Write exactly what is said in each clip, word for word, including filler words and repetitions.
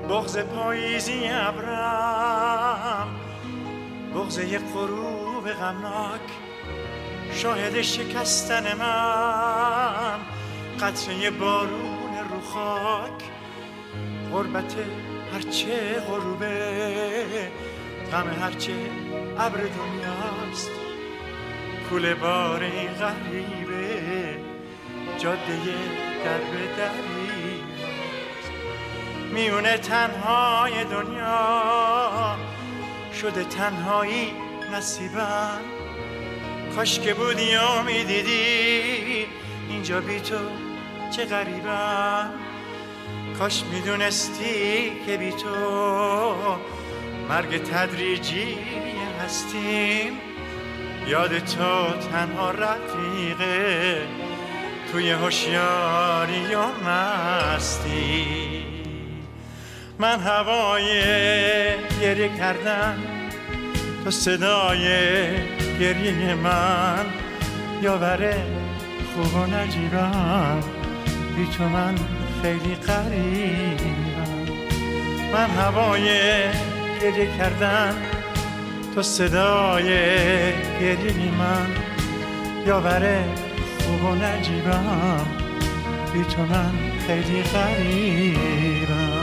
بغض پاییزی ابرم، بغض یک غروب غمناک، شاهد شکستن من، قطره بارون رو خاک، غربت هرچه غروبه، غم هرچه ابر دنیاست، کوله بار این غریبه، جاده در به دریاست. میونه تنهای دنیا شده تنهایی نصیبم، کاش که بودی و میدیدی اینجا بی تو چه غریبم، کاش میدونستی که بی تو مرگ تدریجی هستیم، یاد تو تنها رفیقه توی هوشیاری و مستی. من هوای گریه کردن، تو صدای گریه من، یاوره خوب و نجیبم، بی تو من خیلی غریبم. من هوای گریه کردن، تو صدای گریه من، یاوره خوب و نجیبم، بی تو من خیلی غریبم.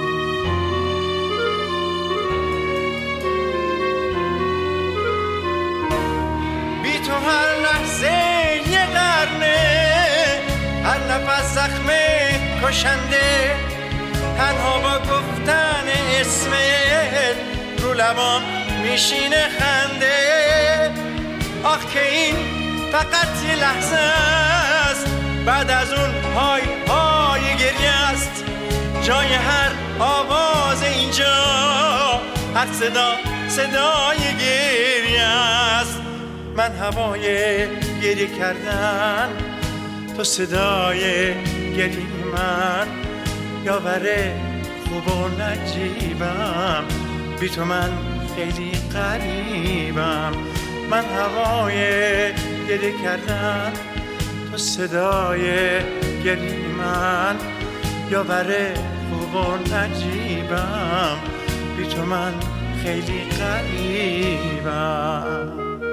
بی تو هر لحظه یه قرنه، هر نفس زخم کشنده، تنها با گفتن اسمت رو لبام میشینه خنده. آخ که این فقط یه لحظه است، بعد از اون های های گریه است، جای هر آواز اینجا، هر صدا صدای گریه است. من هوای گریه کردن، تو صدای گریه من، یاوره خوب و نجیبم، بی تو من خیلی غریبم. من هوای گریه کردن، تو صدای گریه من، یاوره خوب و نجیبم، بی تو من خیلی غریبم.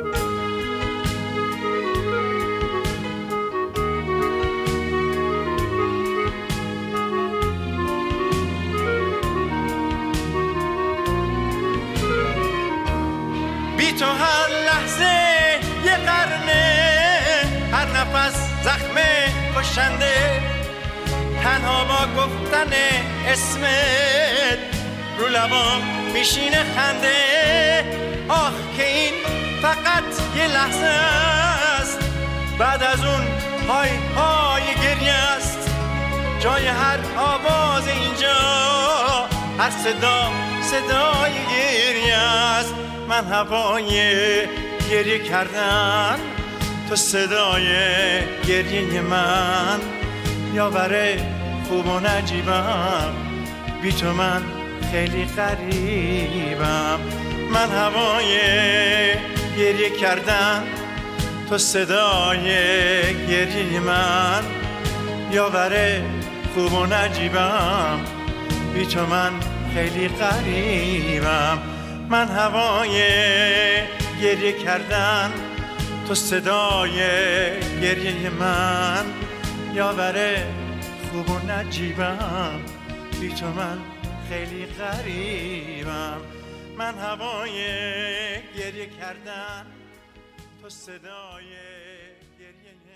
تو هر لحظه یه قرنه، هر نفس زخم کشنده، تنها با گفتن اسمت رو لبام میشینه خنده. آخ که این فقط یه لحظه است، بعد از اون های های گریه است، جای هر آواز اینجا، هر صدا صدای گریه است. من هوای گریه کردن، تو صدای گریه من، یاوره خوب و نجیبم، بی تو من خیلی غریبم. من هوای گریه کردن، تو صدای گریه من، یاوره خوب و نجیبم، بی تو من خیلی غریبم. من هوای گریه کردن، تو صدای گریه من، یاوره خوب و نجیبم، بی تو من خیلی غریبم. من هوای گریه کردن، تو صدای گریه